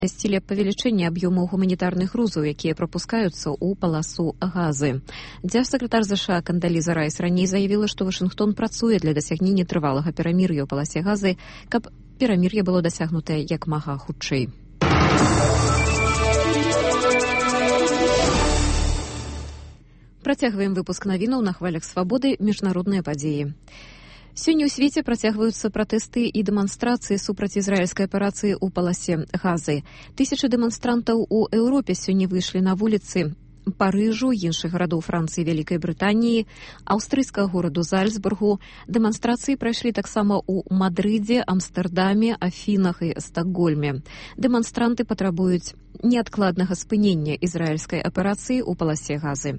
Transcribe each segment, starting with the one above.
Сцілі павелічэння аб'ёмаў гуманітарных грузаў, якія прапускаюцца ў паласу газы. Дзяржсакратар ЗША Кандаліза Райс раней заявіла, што Вашынгтон працуе для дасягнення трывалага перамір'я ў паласе газы, каб перамір'е было дасягнутае як мага хутчэй. Працягваем выпуск навінаў на хвалях свабоды міжнародныя падзеі. Сёння ў свеце працягваюцца пратэсты і дэманстрацыі супраць ізраільскай аперацыі ў паласе газы. Тысячы дэманстрантаў у Еўропе сёння выйшлі на вуліцы Парыжу, іншых гарадоў Францыі, Вялікай Брытаніі, аўстрыйскага гораду Зальцбургу. Дэманстрацыі прайшлі таксама ў Мадрыдзе, Амстэрдаме, Афінах і Стакгольме. Дэманстранты патрабуюць неадкладнага спынення ізраільскай аперацыі ў паласе газы.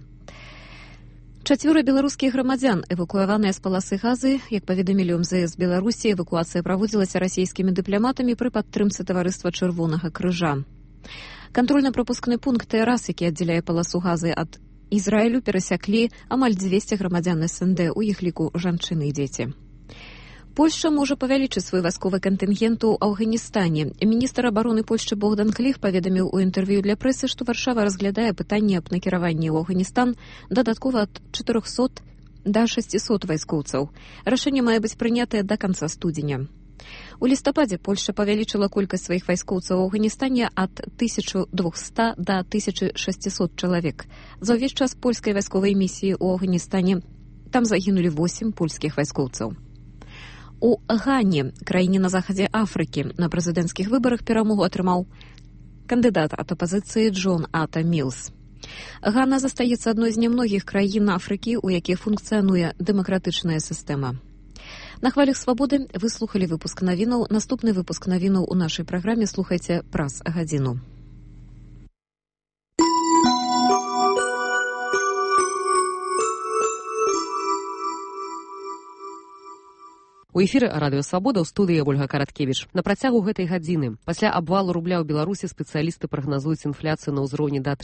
4 беларускіх грамадзян эвакуяваныя з паласы газы. Як паведамілі МЗС Беларусі, эвакуацыя праводзілася расійскімі дыпламатамі пры падтрымцы таварыства Чырвонага крыжа. Кантрольна-прапускны пункт ТРАС, які аддзяляе паласу газы ад Ізраілю, перасяклі амаль 200 грамадзян СНД, у іх ліку жанчыны і дзеці. Польшча можа павялічыць свой вайсковы кантынгент у Афганістане. Міністр абароны Польшчы Богдан Кліх паведаміў у інтэрв'ю для прэсы, што Варшава разглядае пытанне аб накіраванні ў Афганістан дадаткова ад 400 да 600 вайскоўцаў. Рашэнне мае быць прынятае да канца студзеня. У лістападзе Польшча павялічыла колькасць сваіх вайскоўцаў у Афганістане ад 1200 да 1600 чалавек. За ўвесь час польскай вайсковай місіі ў Афганістане там загінулі 8 польскіх вайскоўцаў. У Гане, краіне на захадзе Афрыкі, на прэзідэнцкіх выбарах перамогу атрымаў кандыдат ад апазіцыі Джон Ата Мілс. Гана застаецца адной з нямногіх краін Афрыкі, у якіх функцыянуе дэмакратычная сістэма. На хвалях свабоды вы слухалі выпуск навінаў. Наступны выпуск навінаў у нашай праграме слухайце праз гадзіну. У эфіры радыё Свабода ў студыі Ольга Караткевіч. На працягу гэтай гадзіны. Пасля абвалу рубля ў Беларусі спецыялісты прагназуюць інфляцыю на ўзроўні да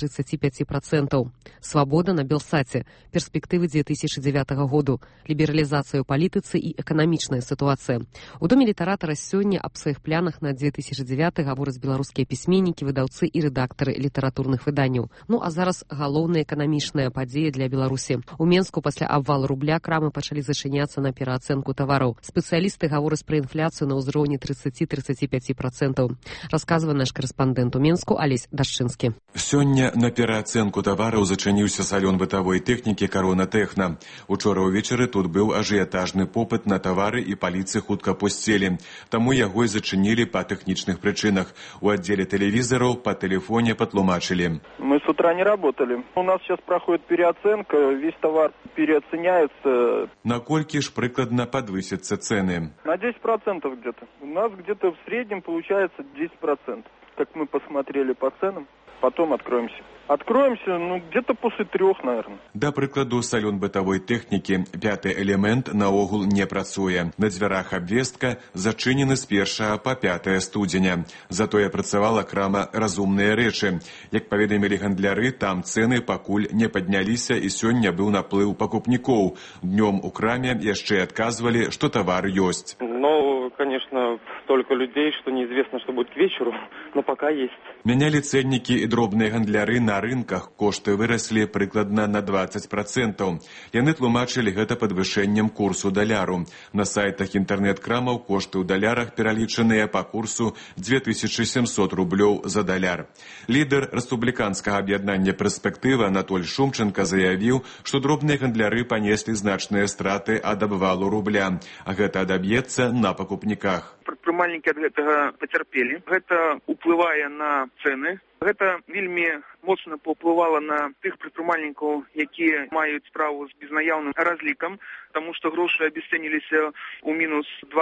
35%. Свабода на Белсаце. Перспектывы 2009 году. Лібералізацыя ў палітыцы і эканамічная сітуацыя. У доме літаратара сёння аб сваіх планах на 2009 гавораць беларускія пісьменнікі, выдаўцы і рэдактары літаратурных выданняў. Ну а зараз галоўная эканамічная падзея для Беларусі. У Менску пасля абвалу рубля крамы пачалі зачыняцца на пераацэнку тавараў. Спецыялісты гавораць пра інфляцыю на ўзроўні 30-35%. Расказвае наш карэспандэнт у Менску Алесь Дашчынскі. Сёння на пераацэнку тавараў зачыніўся салён бытавой тэхнікі «Карона Тэхна». Учора ўвечары тут быў ажыятажны попыт на тавары і паліцы хутка пусцелі. Таму яго і зачынілі па тэхнічных прычынах. У аддзеле тэлевізараў па тэлефоне патлумачылі. Мы с утра не работали. У нас сейчас проходит переоценка, весь товар переоценяется. Наколькі ж прыкладна падвысяцца цены? На 10% где-то. У нас где-то в среднем получается 10%. Как мы посмотрели по ценам, потом откроемся. Откроемся, где-то после 3, наверное. Да прыкладу, салон бытавой тэхнікі, 5-й элемент наогул не працуе. На дзвярах абвестка зачынены з 1 па 5 студзеня. Затое працавала крама «Разумныя рэчы». Як паведамілі гандляры, там цэны пакуль не падняліся і сёння быў наплыў пакупнікоў. Днём у краме яшчэ адказвалі, што тавар ёсць. Конечно, столько людей, что неизвестно, что будет к вечеру, но пока есть. Меняли ценники и дробные гандляры на рынках. Кошты выросли прыкладна на 20%. Яны тлумачылі гэта падвышэннем курсу даляру. На сайтах інтэрнэт-крамаў кошты ў далярах пералічаныя па курсу 2700 рублёў за даляр. Лідар рэспубліканскага аб'яднання «Перспектыва» Анатоль Шумченко заявіў, што дробныя гандляры панеслі значныя страты ад абвалу рубля, а гэта адаб'ецца на пакупніках. Прадпрымальнікі ад гэтага пацярпелі. Гэта ўплывае на цэны. Гэта вельмі моцна паўплывала на тых прадпрымальнікаў, якія маюць справу з безнаяўным разлікам, таму што грошы абясцэніліся ў мінус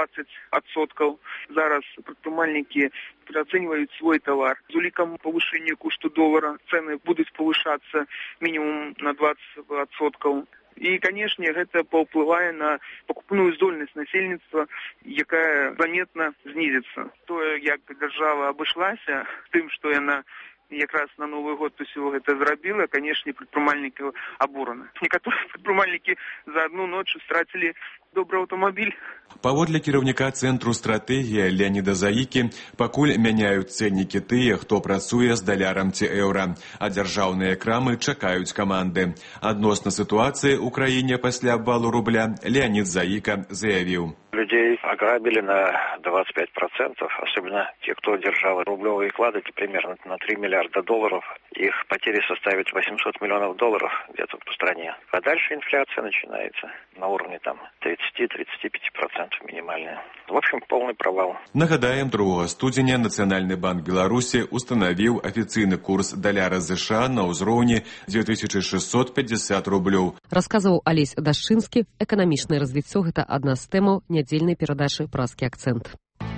20%. Зараз прадпрымальнікі пераацэньваюць свой тавар. З улікам павышэння кошту долара цэны будуць павышацца мінімум на 20%. І, канешне, гэта паўплывае на пакупную здольнасць насельніцтва, якая заметна знізіцца. Тое, як дзяржава абышлася тым, што яна якраз на Новы год усё гэта зрабіла, канешне, прадпрымальнікі абураны. Некаторыя прадпрымальнікі за одну ноч страцілі добрый автомобиль. Паводле кіраўніка цэнтру стратэгія Леаніда Заікі, пакуль мяняюць цэннікі тыя, хто працуе з далярам ці еўра, а дзяржаўныя крамы чакаюць каманды. Адносна сітуацыі ў краіне пасля абвалу рубля Леанід Заіка заявіў. Людей ограбили на 25%, особенно те, кто держал рублевые вкладки примерно на $3 миллиарда. Их потери составят $800 миллионов где-то по стране. А дальше инфляция начинается на уровне там 30-35% минимальная. В общем, полный провал. Нагадаем, 2 студзеня Нацыянальны банк Беларусі устанавіў афіцыйны курс даляра США на ўзроўні 2650 рублёў. Расказваў Алесь Дашчынскі. Эканамічнае развіццё – гэта адна з тэмаў нядзельнай перадачы «Празкі акцэнт».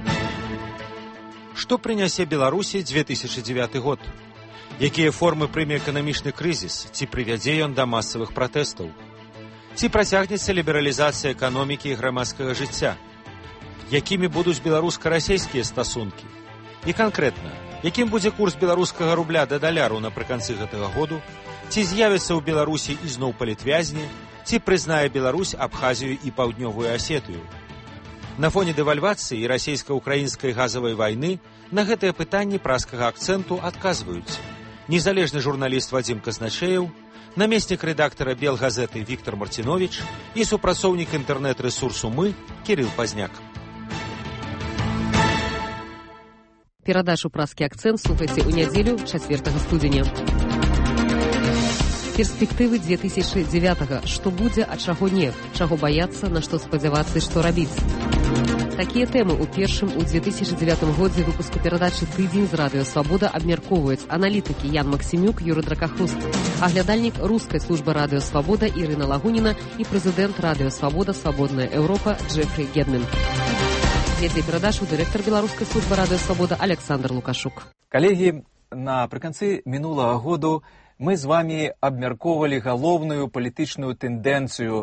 Што прынясе Беларусі 2009 год? Якія формы прыме эканамічны крызіс? Ці прывядзе ён да масавых пратэстаў? Ці працягнецца лібералізацыя эканомікі і грамадскага жыцця? Якімі будуць беларуска-расейскія стасункі? І канкрэтна, якім будзе курс беларускага рубля да даляру напрыканцы гэтага году? Ці з'явяцца ў Беларусі ізноў палітвязні? Ці прызнае Беларусь Абхазію і Паўднёвую Асетыю? На фоне дэвальвацыі і расейска-украінскай газавай вайны на гэтыя пытанні празкага акцэнту адказваюць незалежны журналіст Вадзім Казначеев, намеснік рэдактара Белгазеты Віктор Мартинович і супрацоўнік інтэрнэт-рэсурсу «Мы» Кірыл Пазняк. Перадачу «Празкі акцэнт» слухайце ў нядзелю 4 студзеня. Перспектывы 2009-го. Што будзе, а чаго не? Чаго баяцца, на што спадзявацца і што рабіць? Такія тэмы ў першым у 2009 годзе выпуску перадачы «Тыдзень» з радыё «Свабода» абмяркоўваюць аналітыкі Ян Максімюк, Юры Дракахруст, аглядальнік рускай службы радыё «Свабода» Ірына Лагуніна і прэзідэнт радыё «Свабода» «Свабодная Еўропа» Джефрі Гедмін. Вядзе перадачу дырэктар беларускай службы радыё «Свабода» Александр Лукашук. Калегі, напрыканцы мінулага году мы з вами абмяркоўвалі галоўную палітычную тэндэнцыю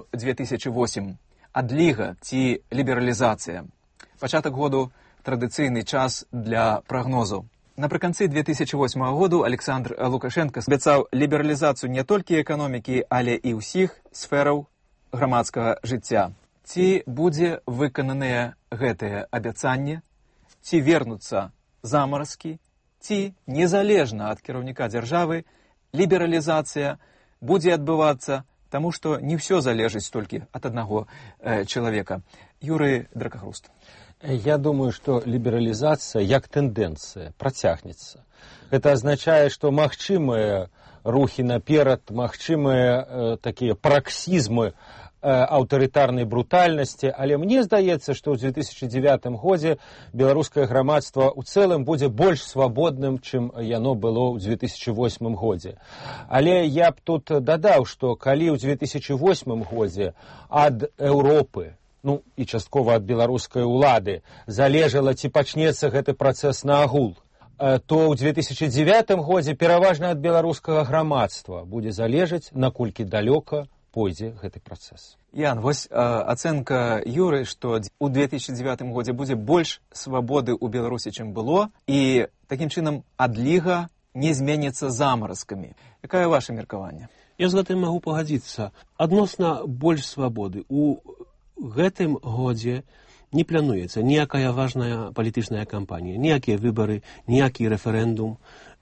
2008 – адліга ці лібералізацыя. Пачатак году – традыцыйны час для прагнозу. Напрыканцы 2008 году Александр Лукашенко абяцаў лібералізацыю не толькі эканомікі, але і ўсіх сфераў грамадскага жыцця. Ці будзе выкананыя гэтыя абяцанні, ці вернуцца замаразкі, ці незалежна ад кіраўніка дзяржавы лібералізацыя будзе адбывацца, таму што не ўсё залежыць толькі ад аднаго чалавека. Юрый Дракахруст. Я думаю, что либерализация, як тенденция, протягнется. Это означает, что магчымыя рухи наперад, магчымыя такие праксизмы аўтарытарнай брутальнасці, але мне здаецца, што ў 2009 годзе беларускае грамадства ў цэлым будзе больш свабодным, чым яно было ў 2008 годзе. Але я б тут дадаў, што калі ў 2008 годзе ад Еўропы, ну і часткова ад беларускай улады, залежала, ці пачнецца гэты працэс наагул, то ў 2009 годзе пераважна ад беларускага грамадства будзе залежаць, наколькі далёка пойдзе гэты працэс. Ян, вось ацэнка Юры, што ў 2009 годзе будзе больш свабоды ў Беларусі, чым было, і такім чынам адліга не зменіцца замаразкамі. Якае ваша меркаванне? Я з гэтым магу пагадзіцца. Адносна больш свабоды. У гэтым годзе не плануецца ніякая важная палітычная кампанія, ніякія выбары, ніякі рэферэндум.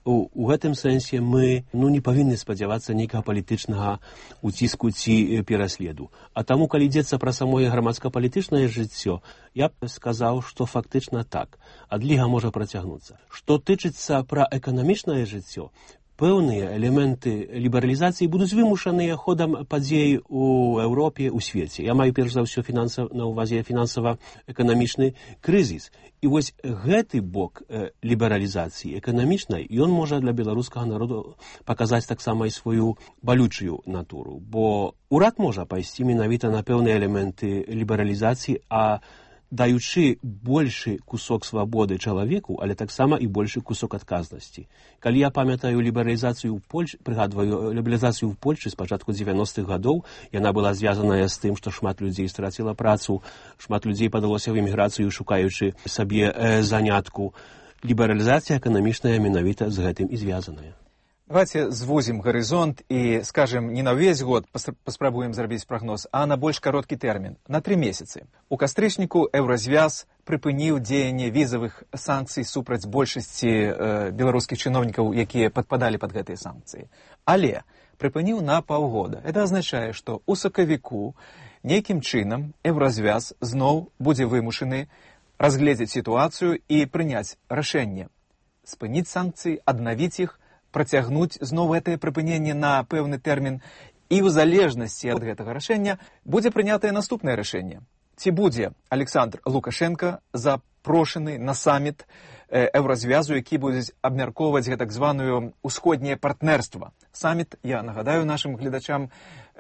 У гэтым сэнсе мы не павінны спадзявацца нейкага палітычнага уціску ці пераследу. А таму, калі ідзецца пра самое грамадска-палітычнае жыццё, я б сказаў, што фактычна так. Адліга можа працягнуцца. Што тычыцца пра эканамічнае жыццё, пэўныя элементы лібералізацыі будуць вымушаныя ходам падзей у Еўропе, у свеце. Я маю перш за ўсё на ўвазе фінансава-эканамічны крызіс. І вось гэты бок лібералізацыі эканамічнай, ён можа для беларускага народу паказаць таксама і сваю балючую натуру. Бо урад можа пайсці менавіта на пэўныя элементы лібералізацыі, а даючы большы кусок свабоды чалавеку, але таксама і большы кусок адказнасці. Калі я памятаю лібералізацыю ў Польшчы, прыгадваю лібералізацыю ў Польшчы з пачатку 90-х гадоў, яна была звязаная з тым, што шмат людзей страціла працу, шмат людзей падалося ў эміграцыю, шукаючы сабе занятку. Лібералізацыя эканамічная менавіта з гэтым і звязаная. Давайте звузім гарызонт і, скажем, не на ўвесь год паспрабуем зрабіць прагноз, а на больш кароткі тэрмін, на 3 месяцы. У кастрычніку Еўразвяз прыпыніў дзеянне візавых санкцый супраць большасці беларускіх чыноўнікаў, якія падпадалі пад гэтыя санкцыі. Але прыпыніў на паўгода. Это азначае, што ў сакавіку нейкім чынам Еўразвяз зноў будзе вымушаны разгледзець сітуацыю і прыняць рашэнне. Спыніць санкцыі, аднавіць іх, працягнуць зноў гэтае прыпыненне на пэўны тэрмін, і ў залежнасці ад гэтага рашэння будзе прынятае наступнае рашэнне. Ці будзе Александр Лукашенко запрошаны на саміт Еўразвязу, які будзе абмяркоўваць гэтак званую ўсходняе партнерства. Саміт, я нагадаю нашым гледачам,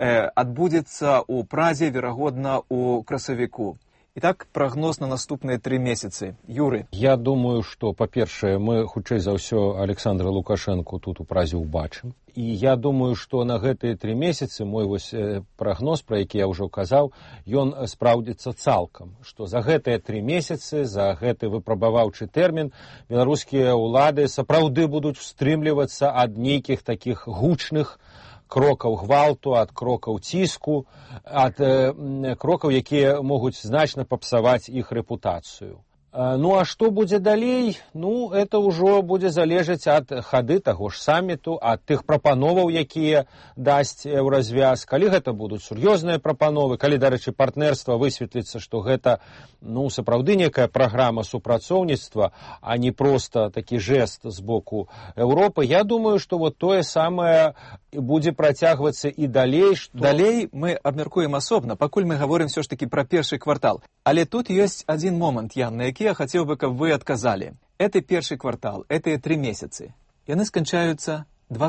адбудзецца ў Празе, верагодна, у красавіку. Итак, прогноз на наступные 3 месяцы. Юры. Я думаю, что, по-першае, мы хутчэй за ўсё Александра Лукашенко тут у Празе ўбачым. І я думаю, што на гэтыя 3 месяцы мой прагноз, пра які я ўжо казаў, ён спраўдзіцца цалкам. Што за гэтыя 3 месяцы, за гэты выпрабаваўчы тэрмін, беларускія ўлады сапраўды будуць устрымлівацца ад нейкіх такіх гучных крокаў гвалту, ад крокаў ціску, ад крокаў, якія могуць значна папсаваць іх рэпутацыю. Ну, а што будзе далей? Ну, это ўжо будзе залежаць ад хады таго ж саміту, ад тых прапановаў, якія дасць Еўразвяз. Калі гэта будуць сур'ёзныя прапановы, калі, дарэчы, партнерства высветліцца, што гэта, ну, сапраўды некая праграма супрацоўніцтва, а не проста такі жэст з боку Еўропы, я думаю, што вот тое самае будзе працягвацца і далей. Што... Далей мы абмяркуем асобна, пакуль мы гаворым все ж таки пра першы квартал. Але тут ёсць адзін момант, Ян, на які я хотел бы, каб вы отказали. Это первый квартал, это 3 месяцы. Яны сканчаюцца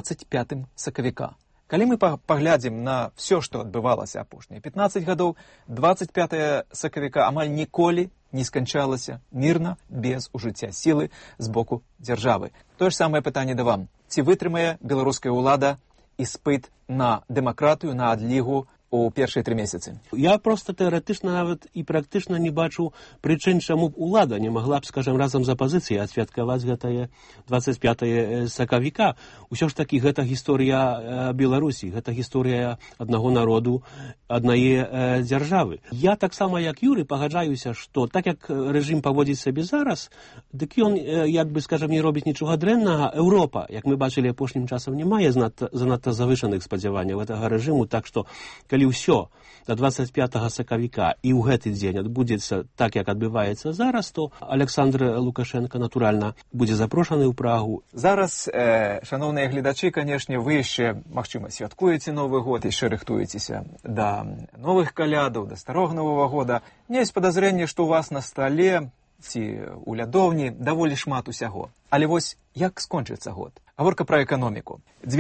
25 сакавіка. Калі мы паглядзім на все, што адбывалася апошнія 15 гадоў, 25 сакавіка амаль ніколі не сканчалася мірна, без ужыцця сілы з боку дзяржавы. Тое ж самае пытанне да вам. Ці вытрымае беларуская ўлада іспыт на дэмакратыю, на адлігу у першыя 3 месяцы? Я просто тэарэтычна нават і практычна не бачу прычын, чаму б улада не магла б, скажем, разам з апазіцыяй адсвяткаваць гэтае 25 сакавіка. Усё ж такі гэта гісторыя Беларусі, гэта гісторыя аднаго народу, аднае дзяржавы. Я таксама, як Юры, пагаджаюся, што так як рэжым паводзіць сабе зараз, дык ён, як бы, скажем, не робіць нічога дрэннага. Еўропа, як мы бачылі апошнім часам, не мае занадта завышаных спадзяванняў гэтага рэжыму, так што, калі ўсё до 25 сакавіка і ў гэты дзень адбудзецца так, як адбываецца зараз, то Александр Лукашенко, натуральна, будзе запрошаны ў Прагу. Зараз, шановныя гледачы, канешне, вы яшчэ, магчыма, святкуеце Новы год, яшчэ рыхтуецеся да новых калядаў, да старога Новага года. У меня ёсць падазрэнне, што у вас на стале ці ў лядоўні даволі шмат усяго. Але вось як скончыцца год? Гаворка пра эканоміку.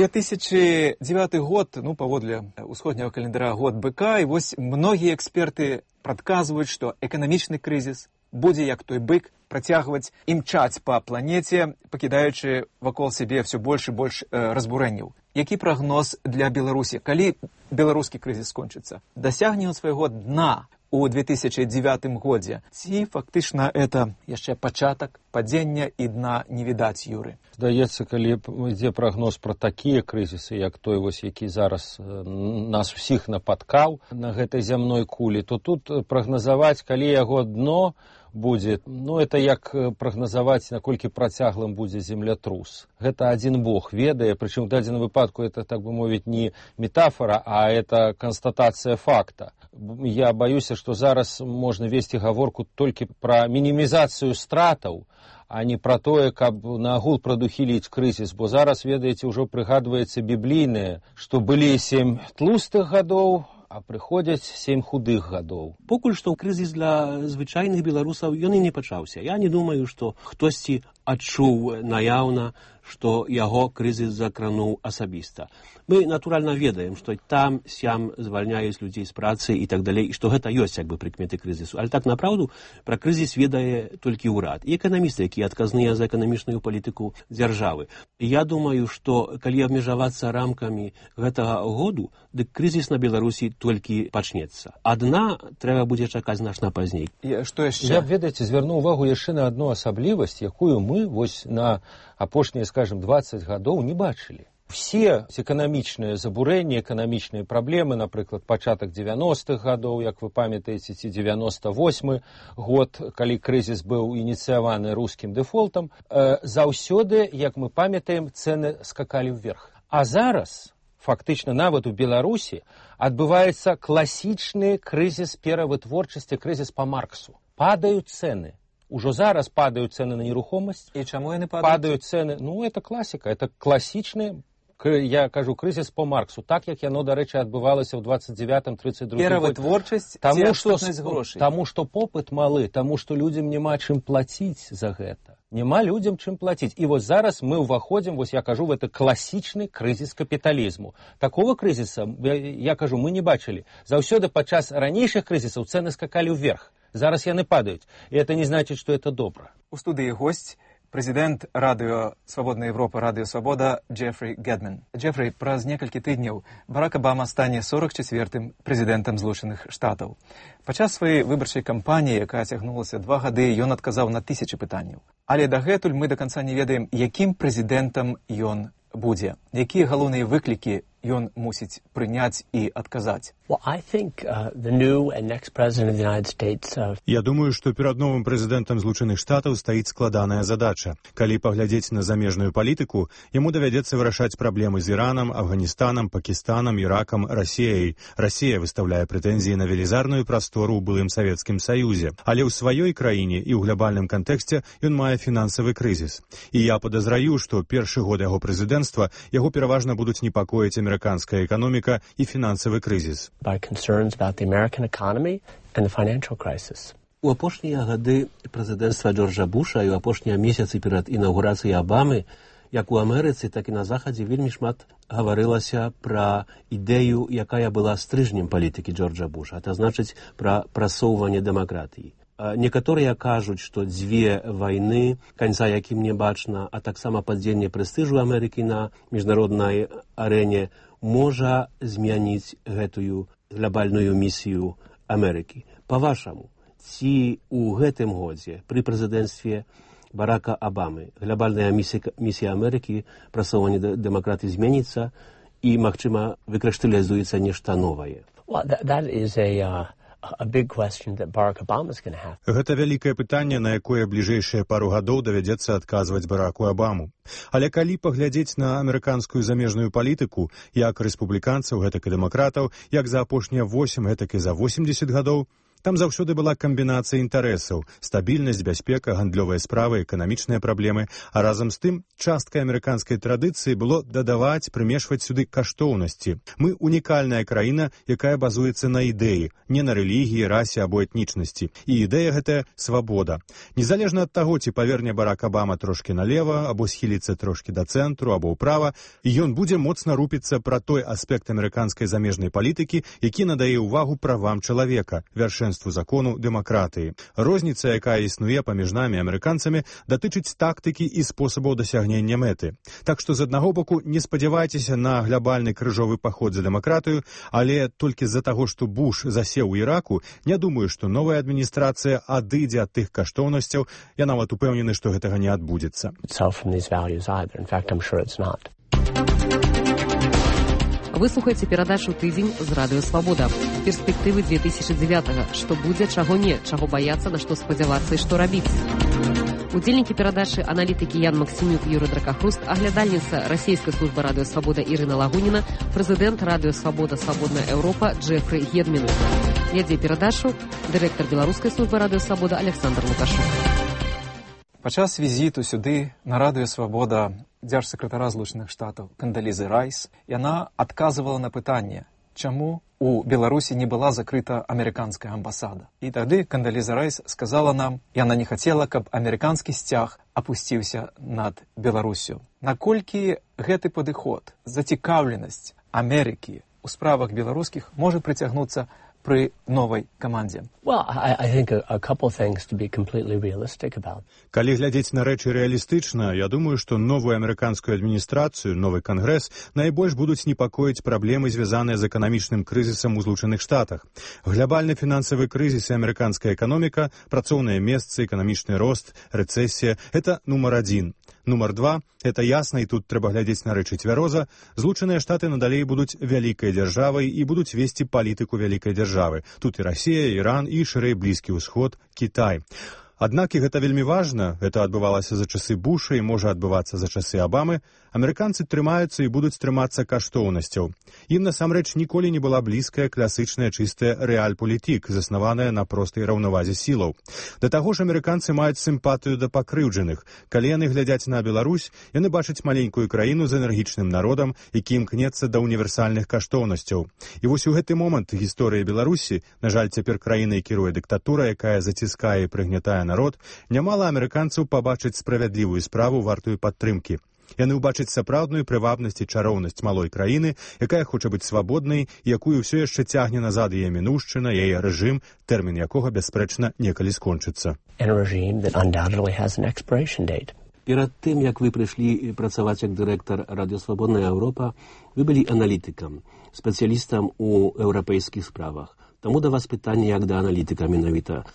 2009 год, ну, паводле усходняга календара, год быка, і вось многія эксперты прадказваюць, што эканамічны крызіс будзе, як той бык, працягваць імчаць па планеце, пакідаючы вакол сябе ўсё больш і больш разбурэнняў. Які прагноз для Беларусі? Калі беларускі крызіс скончыцца? Дасягне ён свайго дна у 2009 годзе. Ці фактычна это яшчэ пачатак падзення і дна не відаць, Юры? Здаецца, калі ідзе прагноз пра такія крызісы, як той, вось, які зараз нас усіх напаткаў на гэтай зямной кулі, то тут прагназаваць, калі яго дно будзе, ну, это як прагназаваць, наколькі працяглым будзе землятрус. Гэта адзін Бог ведае, прычым у дадзеным выпадку это, так бы мовіць, не метафора, а это канстатацыя факта. Я баюся, што зараз можна весці гаворку толькі пра мінімізацыю стратаў, а не пра тое, каб наагул прадухіліць крызіс, бо зараз, ведаеце, ўжо прыгадваецца біблійнае, што былі 7 тлустых гадоў, а прыходзяць 7 худых гадоў. Покуль што крызіс для звычайных беларусаў ён і не пачаўся. Я не думаю, што хтосьці адчуў наяўна, што яго крызіс закрануў асабіста. Мы, натуральна, ведаем, што там, сям звальняюць людзей з працы і так далей, і што гэта ёсць, як бы, прыкметы крызісу. Але так, направду, пра крызіс ведае толькі ўрад. І эканамісты, якія адказныя за эканамічную палітыку дзяржавы. І я думаю, што калі абмежавацца рамкамі гэтага году, дык крызіс на Беларусі толькі пачнецца. Адна трэба будзе чакаць значна пазней. Што яшчэ? Я, ведаеце, звярнуў увагу яшчэ на адну асаблівасць, якую мы вось на апошнія, скажем, 20 гадоў не бачылі. Все эканамічныя забурэнні, эканамічныя праблемы, напрыклад, пачатак 90-х гадоў, як вы памятаеце, ці 98-й год, калі крызіс быў ініцыяваны рускім дэфолтам, заўсёды, як мы памятаем, цэны скакалі ўверх. А зараз, фактычна, нават у Беларусі адбываецца класічны крызіс перавытворчасці, крызіс па Марксу. Падаюць цэны. Ужо зараз падаюць цэны на нерухомасць. І чаму яны падаюць? Падаюць цэны, это класіка, это класічны, я кажу, крызіс по Марксу, так як яно, дарэчы, адбывалася ў 29-32 перавытворчасць ці адсутнасць грошай? Таму што попыт малы, таму што людзям няма чым плаціць за гэта. Няма людзям чым плаціць. І вось зараз мы ўваходзім, вось я кажу, в это класічны крызіс капіталізму. Такого крызіса, я кажу, мы не бачылі. Заўсёды падчас ранейшых крызісаў цэны скакалі ўверх. Зараз яны падаюць. І это не значыць, што это добра. У студыі госць, прэзідэнт радыё «Свабодная Европа», радыё «Свабода» Джефрі Гедмен. Джефрі, праз некалькі тыдняў Барак Абама стане 44-м прэзідэнтам Злучаных Штатаў. Падчас сваёй выбарчай кампаніі, якая цягнулася 2 гады, ён адказаў на тысячы пытанняў. Але дагэтуль мы да канца не ведаем, якім прэзідэнтам ён будзе, якія галоўныя выклікі ён мусіць прыняць і адказаць. Я думаю, што перад новым прэзідэнтам Злучаных Штатаў стаіць складаная задача. Калі паглядзець на замежную палітыку, яму давядзецца вырашаць праблемы з Іранам, Афганістанам, Пакістанам, Іракам, Расіяй. Расія выстаўляе прэтэнзіі на велізарную прастору ў былым Савецкім Саюзе. Але ў сваёй краіне і ў глобальным кантэксце ён мае фінансавы крызіс. І я падазраю, што першы год яго прэзідэнцтва яго пераважна будуць непакоіць амерыканская эканоміка і фінансавы крызіс. У апошнія гады прэзідэнцтва Джорджа Буша і ў апошнія месяцы перад інаўгурацыяй Абамы, як у Амерыцы, так і на Захадзе вельмі шмат гаварылася пра ідэю, якая была стрыжнем палітыкі Джорджа Буша, это значыць пра прасоўванне дэмакратыі. Некаторыя кажуць, што 2 вайны, канца якім не бачна, а таксама падзенне прэстыжу Амерыкі на міжнароднай арэне можа змяніць гэтую глобальную місію Амерыкі. Па-вашаму, ці ў гэтым годзе пры прэзідэнцтве Барака Абамы глобальная місія Амерыкі, прасоўванне дэмакратыі зменіцца і, магчыма, выкрышталізуецца нешта новае? Гэта вялікае пытанне, на якое бліжэйшыя пару гадоў давядзецца адказваць Бараку Абаму. Але калі паглядзець на амерыканскую замежную палітыку, як рэспубліканцаў, гэтак і дэмакратаў, як за апошнія 8, гэтак і за 80 гадоў, там заўсёды была камбінацыя інтарэсаў, стабільнасць, бяспека, гандлёвыя справы, эканамічныя праблемы, а разам з тым часткай амерыканскай традыцыі было дадаваць, прымешваць сюды каштоўнасці. Мы унікальная краіна, якая базуецца на ідэі, не на рэлігіі, расе або этнічнасці. І ідэя гэтая свабода. Незалежна ад таго, ці паверне Барак Абама трошкі налева, або схіліцца трошкі да цэнтру, або ўправа, ён будзе моцна рупіцца пра той аспект амерыканскай замежнай палітыкі, які надае ўвагу правам чалавека, закону дэмакратыі. Розніца, якая існуе паміж намі амерыканцамі, датычыць тактыкі і спосабаў дасягнення мэты. Так што з аднаго боку не спадзявайцеся на глобальны крыжовы паход за дэмакратыю, але толькі з-за таго, што Буш засеў у Іраку, не думаю, што новая адміністрацыя адыдзе ад тых каштоўнасцяў. Я нават упэўнены, што гэтага не адбудзецца. Вы слухаеце перадачу «Тыдзень» з радыё «Свабода». Перспектывы 2009-го. Што будзе, чаго не, чаго баяцца, на што спадзявацца і што рабіць. Удзельнікі перадачы аналітыкі Ян Максімюк, Юрый Дракахруст, аглядальніца расійскай службы радыё «Свабода» Ірына Лагуніна, прэзідэнт радыё «Свабода», «Свабодная Еўропа» Джефрі Гедмен. Вядзе перадачу дырэктар беларускай службы радыё «Свабода» Александр Лукашук. Падчас візіту сюды на радыё «Свабода» дзяржсакратара Злучаных Штатаў Кандалізы Райс, яна адказывала на пытанне, чаму у Беларусі не была закрыта амерыканская амбасада. І тады Кандаліза Райс сказала нам, яна не хацела, каб амерыканскі сцяг апусціўся над Беларусю. Наколькі гэты падыход, зацікаўленасць Амерыкі у справах беларускіх можа прыцягнуцца пры новай камандзе? Well, I think a couple things to be completely realistic about. Калі глядзець на рэчы рэалістычна, я думаю, што новую амерыканскую адміністрацыю, новы кангрэс найбольш будуць непакоіць праблемы, звязаныя з эканамічным крызісам у Злучаных Штатах. Глобальны фінансавы крызіс і амерыканская эканоміка, працоўныя месцы, эканамічны рост, рэцэсія – гэта нумар адзін. Нумар два – это ясна, і тут трэба глядзець на рэчы цвяроза. Злучаныя Штаты надалей будуць вялікай дзяржавай і будуць весці палітыку вялікай дзяржавы. Тут і Расія, Іран, і шырэй Блізкі ўсход, Кітай. Аднак, і гэта вельмі важна, гэта адбывалася за часы Буша і можа адбывацца за часы Абамы, амерыканцы трымаюцца і будуць трымацца каштоўнасцяў. Ім насамрэч ніколі не была блізкая класычная чыстая рэальпалітык, заснаваная на простай раўнавазе сілаў. Да таго ж амерыканцы маюць сімпатыю да пакрыўджаных. Калі яны глядзяць на Беларусь, яны бачаць маленькую краіну з энергічным народам, які імкнецца да універсальных каштоўнасцяў. І вось у гэты момант гісторыі Беларусі, на жаль, цяпер краінай кіруе дыктатура, якая заціскае і прыгнятае народ, нямала амерыканцаў пабачыць справядлівую справу вартую падтрымкі. Яны ўбачаць сапраўдную прывабнасць і чароўнасць малой краіны, якая хоча быць свабоднай, якую ўсё яшчэ цягне назад яе мінушчына, яе рэжым, тэрмін якога, бясспрэчна, некалі скончыцца. Перад тым, як вы прыйшлі працаваць як дырэктар Радыё Свабодная Еўропа, вы былі аналітыкам, спецыялістам у еўрапейскіх справах. Таму да вас пытанне як да аналітыка менавіта.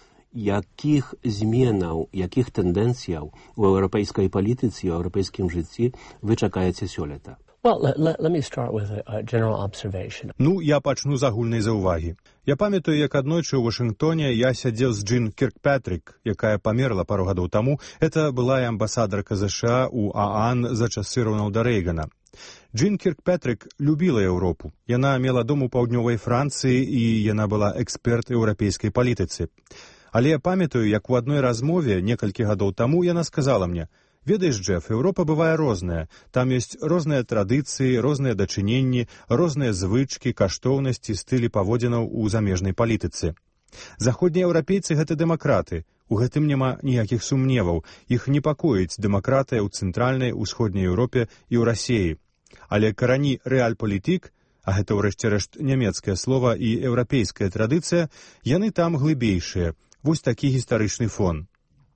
Якіх зменаў, якіх тэндэнцыяў у еўрапейскай палітыцы, у еўрапейскім жыцці вы чакаеце сёлета? Well, let me start with a general observation. Я пачну з агульнай заўвагі. Я памятаю, як аднойчы ў Вашынгтоне я сядзеў з Джин Кіркпатрик, якая памерла пару гадоў таму. Это была і амбасадарка ЗША ў ААН за часы Рональда Рэйгана. Джин Кіркпатрик любіла Еўропу. Яна мела дом у паўднёвай Францыі і яна была эксперт еўрапейскай палітыцы. Але я памятаю, як у адной размове некалькі гадоў таму яна сказала мне: «Ведаеш, Джеф, Еўропа бывае розная. Там ёсць розныя традыцыі, розныя дачыненні, розныя звычкі, каштоўнасці, стылі паводзінаў у замежнай палітыцы. Заходнія еўрапейцы – гэта дэмакраты. У гэтым няма ніякіх сумневаў. Іх непакоіць дэмакратыя ў цэнтральнай, усходняй Еўропе і ў Расіі. Але карані рэальпалітык, а гэта ўрэшце рэшт нямецкае слова і еўрапейская традыцыя, яны там глыбейшыя. Вось такі гістарычны фон.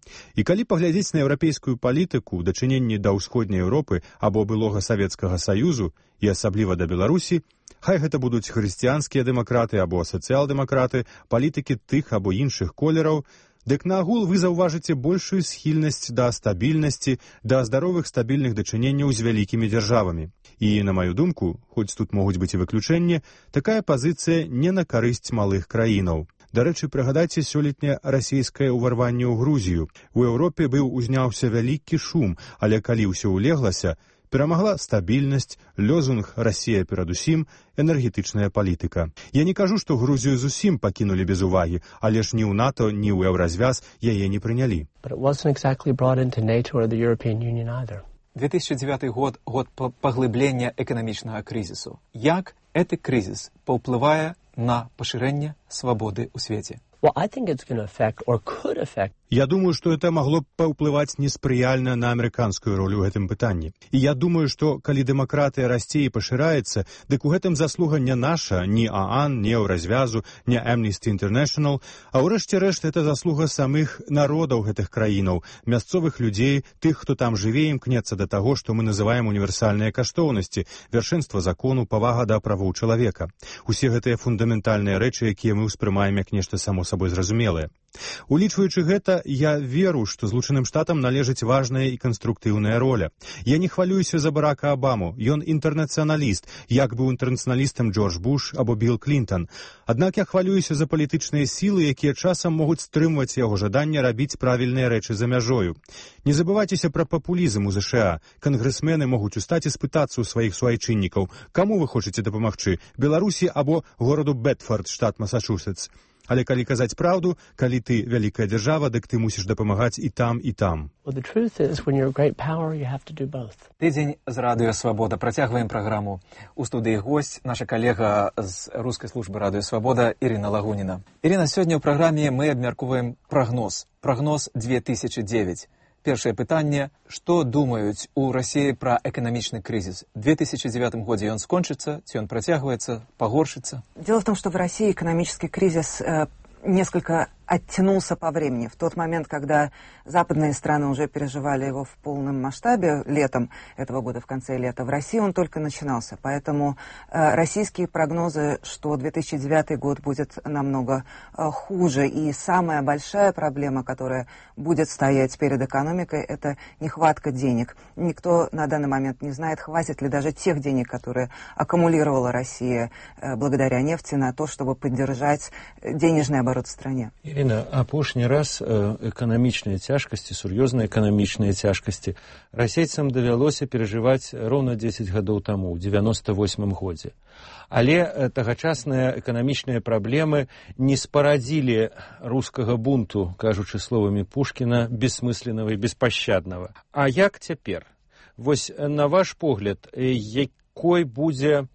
І калі паглядзець на еўрапейскую палітыку ў дачыненні да ўсходняй Еўропы або былога Савецкага Саюзу і асабліва да Беларусі, хай гэта будуць хрысціянскія дэмакраты або сацыял-дэмакраты, палітыкі тых або іншых колераў, дык на агул вы заўважыце большую схільнасць да стабільнасці, да здаровых стабільных дачыненняў з вялікімі дзяржавамі. І, на маю думку, хоць тут могуць быць і выключэнні, такая пазіцыя не на карысць малых краінаў. Дарэчы, прыгадайце сёлетняе расійскае ўварванне ў Грузію. У Еўропе узняўся вялікі шум, але калі ўсё ўлеглася, перамагла стабільнасць, лёзунг «Расія перадусім», энергетычная палітыка. Я не кажу, што Грузію зусім пакінулі без увагі, але ж ні ў НАТО, ні ў Еўразвяз яе не прынялі. 2009 год – год паглыблення эканамічнага крызісу. Як гэты крызіс паўплывае на пашырэнне свабоды ў свеце? Well, I think it's going to affect or could affect. Я думаю, што это магло б паўплываць неспрыяльна на амерыканскую ролю ў гэтым пытанні. І я думаю, што калі дэмакратыя расце і пашыраецца, дык у гэтым заслуга не наша, ні ААН, ні Еўразвязу, ні Amnesty International, а ўрэшце рэшт это заслуга самых народаў гэтых краінаў, мясцовых людзей, тых, хто там жыве, імкнецца да таго, што мы называем універсальныя каштоўнасці, вяршэнства закону, павага да правоў чалавека. Усе гэтыя фундаментальныя рэчы, якія мы ўспрымаем як нешта само сабой зразумелае. Улічваючы гэта, я веру, што Злучаным Штатам належыць важная і канструктыўная роля. Я не хвалююся за Барака Абаму, ён інтэрнацыяналіст, як быў інтэрнацыяналістам Джордж Буш або Білл Клінтон. Аднак я хвалююся за палітычныя сілы, якія часам могуць стрымваць яго жаданне рабіць правільныя рэчы за мяжою. Не забывайцеся пра папулізм у ЗША. Кангрэсмены могуць устаць і спытацца ў сваіх суайчыннікаў, каму вы хочаце дапамагчы, Беларусі або гораду Бэдфорд, штат Масачусетс. Але калі казаць праўду, калі ты вялікая дзяржава, дык ты мусіш дапамагаць і там, і там. Тыдзень з Радыё Свабода. Працягваем праграму. У студыі госць наша калега з рускай службы Радыё Свабода Ірына Лагуніна. Ірына, сёння ў праграме мы абмяркоўваем прагноз. Прагноз 2009. Першае пытанне, што думаюць у Расіі пра эканамічны кризис? В 2009 годзе ён скончыцца, ці ён працягваецца, пагоршыцца? Дело в том, что в России экономический кризис несколько оттянулся по времени. В тот момент, когда западные страны уже переживали его в полном масштабе летом этого года, в конце лета, в России он только начинался. Поэтому российские прогнозы, что 2009 год будет намного хуже. И самая большая проблема, которая будет стоять перед экономикой, это нехватка денег. Никто на данный момент не знает, хватит ли даже тех денег, которые аккумулировала Россия благодаря нефти, на то, чтобы поддержать денежный оборот в стране. Ирина, апошні раз эканамічныя цяжкасці, сур'ёзныя эканамічныя цяжкасці расейцам давялося перажываць роўна 10 гадоў таму, ў 98 годзе. Але тагачасныя эканамічныя праблемы не спарадзілі рускага бунту, кажучы словамі Пушкіна, бессмысленного і беспощадного. А як цяпер? Вось на ваш погляд, якой будзе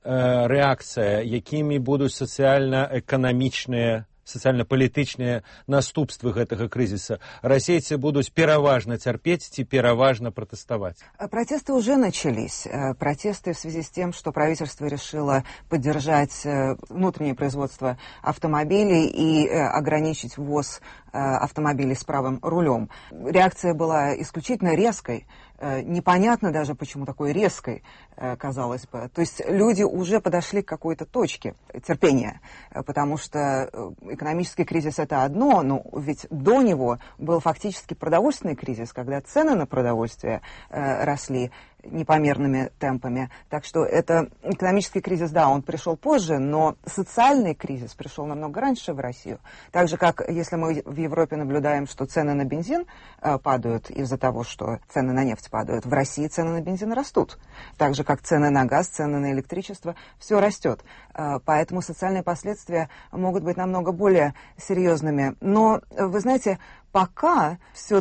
рэакцыя, якімі будуць сацыяльна-эканамічныя, сацыяльна-палітычныя наступствы гэтага крызіса? Расейцы будуць пераважна цярпець ці пераважна пратэставаць? Протесты уже начались. Протесты в связи с тем, что правительство решило поддержать внутреннее производство автомобилей и ограничить ввоз автомобилей с правым рулем. Реакция была исключительно резкой. Непонятно даже, почему такой резкой, казалось бы. То есть люди уже подошли к какой-то точке терпения, потому что экономический кризис – это одно, но ведь до него был фактически продовольственный кризис, когда цены на продовольствие росли непомерными темпами. Так что это экономический кризис, да, он пришел позже, но социальный кризис пришел намного раньше в Россию. Так же, как если мы в Европе наблюдаем, что цены на бензин падают из-за того, что цены на нефть падают, в России цены на бензин растут. Так же, как цены на газ, цены на электричество, все растет. Поэтому социальные последствия могут быть намного более серьезными. Но, вы знаете, пока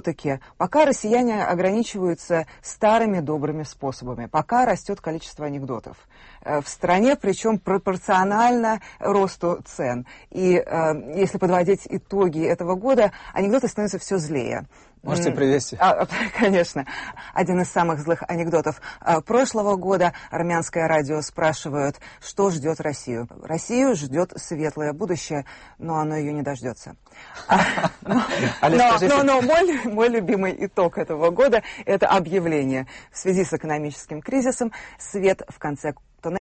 россияне ограничиваются старыми добрыми способами, пока растет количество анекдотов в стране, причем пропорционально росту цен. И если подводить итоги этого года, анекдоты становятся все злее. Можете привести? Конечно. Один из самых злых анекдотов прошлого года. Армянское радио спрашивают, что ждет Россию. Россию ждет светлое будущее, но оно ее не дождется. Но мой любимый итог этого года – это объявление. В связи с экономическим кризисом свет в конце